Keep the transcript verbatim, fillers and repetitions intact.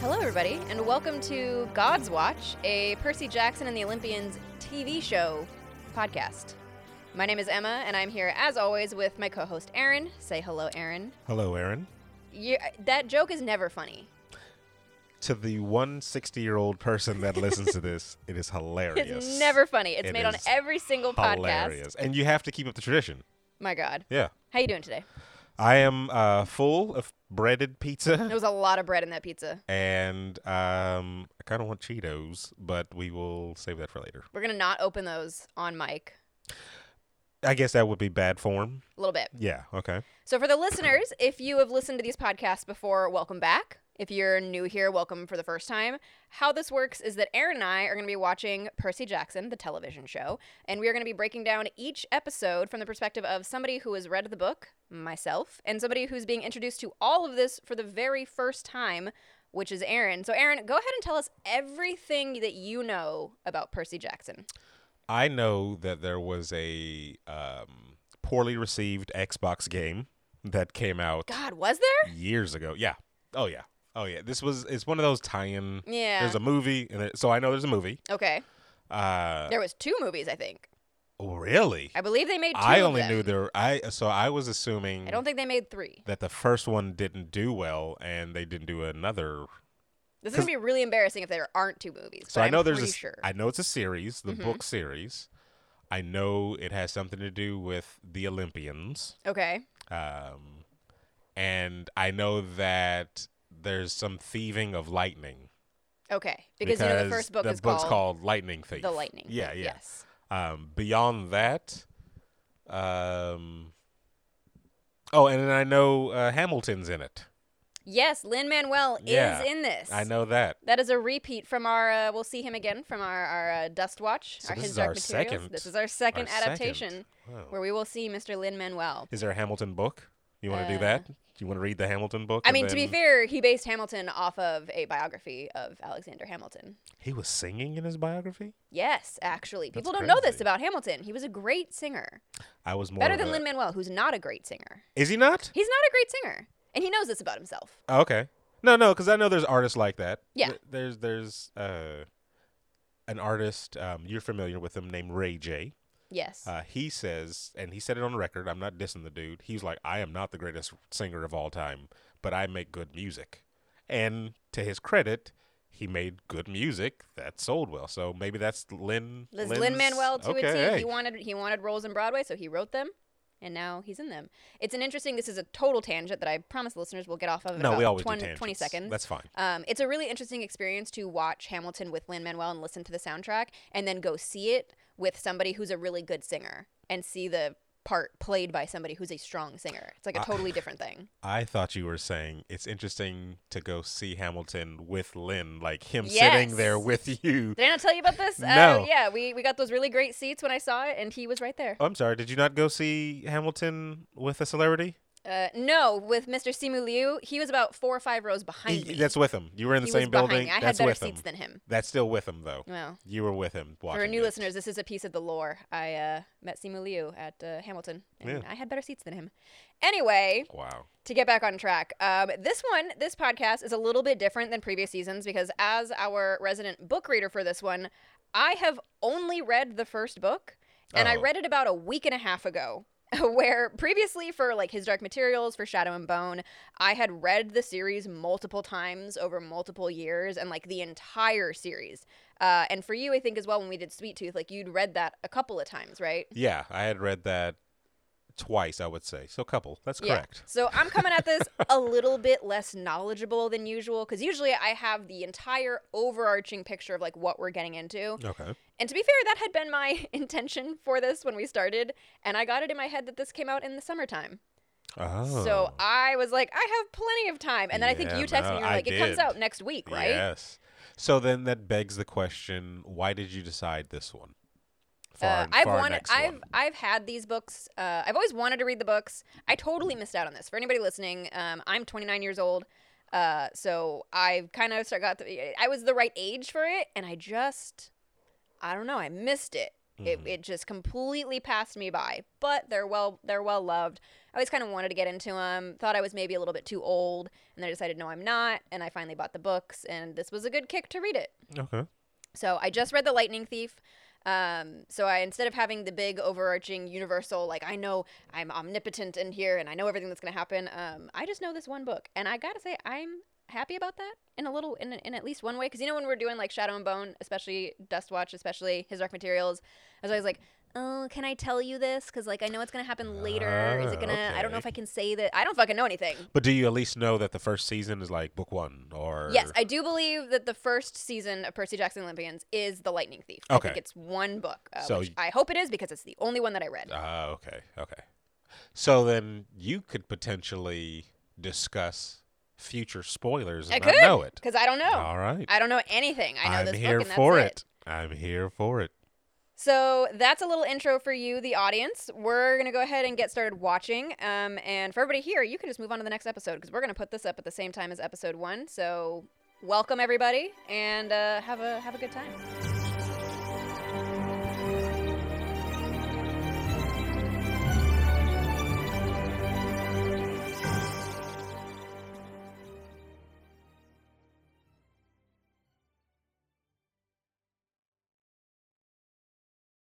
Hello, everybody, and welcome to God's Watch, a Percy Jackson and the Olympians T V show podcast. My name is Emma, and I'm here, as always, with my co-host, Aaron. Say hello, Aaron. Hello, Aaron. You, that joke is never funny. To the one sixty-year-old person that listens to this, it is hilarious. It's never funny. It's It made on is every single hilarious. podcast. And you have to keep up the tradition. My God. Yeah. How you doing today? I am uh, full of breaded pizza. There was a lot of bread in that pizza. And um, I kind of want Cheetos, but we will save that for later. We're going to not open those on mic. I guess that would be bad form. A little bit. Yeah, okay. So for the listeners, if you have listened to these podcasts before, welcome back. If you're new here, welcome for the first time. How this works is that Aaron and I are going to be watching Percy Jackson, the television show, and we are going to be breaking down each episode from the perspective of somebody who has read the book, myself, and somebody who's being introduced to all of this for the very first time, which is Aaron. So Aaron, go ahead and tell us everything that you know about Percy Jackson. I know that there was a um, poorly received Xbox game that came out God, was there? years ago. Yeah. Oh, yeah. Oh, yeah. This was, it's one of those tie-in. Yeah. There's a movie, and it, so I know there's a movie. Okay. Uh, There was two movies, I think. oh, really? I believe they made two I of only them. knew there. I so I was assuming I don't think they made three. that the first one didn't do well, and they didn't do another. This is going to be really embarrassing if there aren't two movies. So but I know I'm there's a. pretty s- sure. I know it's a series, the Mhm. book series. I know it has something to do with the Olympians, Okay. um, and I know that there's some thieving of lightning. Okay. Because, you know the first book the is book's called, called Lightning Thief. The Lightning. Yeah, Thief. yeah. Yes. Um, beyond that, um, oh, and then I know uh, Hamilton's in it. Yes, Lin-Manuel Yeah, is in this. I know that. That is a repeat from our, uh, we'll see him again from our, our uh, Dust Watch, So our this His is Dark our Materials. second- This is our second our adaptation second. Wow. where we will see Mister Lin-Manuel. Is there a Hamilton book? You want to Uh, do that? Do you want to read the Hamilton book? I and mean, to be then- fair, he based Hamilton off of a biography of Alexander Hamilton. He was singing in his biography? Yes, actually. That's People don't know this crazy. about Hamilton. He was a great singer. I was more Better of than a- Lin-Manuel, who's not a great singer. Is he not? He's not a great singer. And he knows this about himself. Oh, okay. No, no, because I know there's artists like that. Yeah. Th- There's there's uh, an artist, um, you're familiar with him, named Ray J. Yes. Uh, he says, and he said it on record, I'm not dissing the dude. He's like, I am not the greatest singer of all time, but I make good music. And to his credit, he made good music that sold well. So maybe that's Lin. Liz Lynn's- Lin-Manuel to okay, a T. hey. He wanted he wanted roles in Broadway, so he wrote them, and now he's in them. It's an interesting. This is a total tangent that I promise listeners will get off of in No, about we always twenty, do tangents. twenty seconds. That's fine. Um, it's a really interesting experience to watch Hamilton with Lin-Manuel and listen to the soundtrack, and then go see it with somebody who's a really good singer and see the part played by somebody who's a strong singer. It's like a Uh, totally different thing. I thought you were saying it's interesting to go see Hamilton with Lynn, like him Yes. sitting there with you. Did I not tell you about this? No. Uh, yeah, we, we got those really great seats when I saw it, and he was right there. Oh, I'm sorry. Did you not go see Hamilton with a celebrity? Uh, no, with Mister Simu Liu, he was about four or five rows behind He- me. that's with him. You were in the he same was behind building. me. I had That's better with seats him. than him. That's still with him, though. Well, You were with him watching for new it. listeners, this is a piece of the lore. I uh, met Simu Liu at uh, Hamilton, and Yeah. I had better seats than him. Anyway, Wow. to get back on track, um, this one, this podcast is a little bit different than previous seasons because as our resident book reader for this one, I have only read the first book, and I Oh. read it about a week and a half ago. Where previously for like His Dark Materials, for Shadow and Bone, I had read the series multiple times over multiple years and like the entire series. Uh, and for you, I think as well, when we did Sweet Tooth, like you'd read that a couple of times, right? Yeah, I had read that twice, I would say. So a couple. That's correct. Yeah. So I'm coming at this a little bit less knowledgeable than usual because usually I have the entire overarching picture of like what we're getting into. Okay. And to be fair, that had been my intention for this when we started, and I got it in my head that this came out in the summertime. Oh. So I was like, I have plenty of time. And then I think Yeah, you texted no, me, you were I like, it comes did. out next week, right? Yes. So then that begs the question, why did you decide this one? For Uh, our, I've for our wanted, next I've, one? I've had these books. Uh, I've always wanted to read the books. I totally missed out on this. For anybody listening, um, I'm twenty-nine years old, uh, so I kind of start got. The, I was the right age for it, and I just, I don't know, I missed it. It, it just completely passed me by. But they're well they're well loved. I always kind of wanted to get into them. Thought I was maybe a little bit too old, and then I decided no, I'm not. And I finally bought the books, and this was a good kick to read it. Okay. So I just read The Lightning Thief. Um, so I, instead of having the big overarching universal, like I know I'm omnipotent in here and I know everything that's going to happen, um, I just know this one book. And I got to say, I'm happy about that in a little, in, in at least one way. Because you know when we're doing like Shadow and Bone, especially Dustwatch, especially His Dark Materials, I was always like, oh, can I tell you this? Because like I know it's going to happen later. Is it going to, okay. I don't know if I can say that. I don't fucking know anything. But do you at least know that the first season is like book one? Or Yes, I do believe that the first season of Percy Jackson Olympians is The Lightning Thief. Okay. I think it's one book, uh, So which y- I hope it is because it's the only one that I read. Ah, okay, okay. So then you could potentially discuss future spoilers and I not could, know it. because I don't know. All right. I don't know anything. I know I'm this here book, and for that's it. I'm here for it. So that's a little intro for you, the audience. We're going to go ahead and get started watching. Um, and for everybody here, you can just move on to the next episode because we're going to put this up at the same time as episode one. So welcome, everybody, and uh, have a have a good time.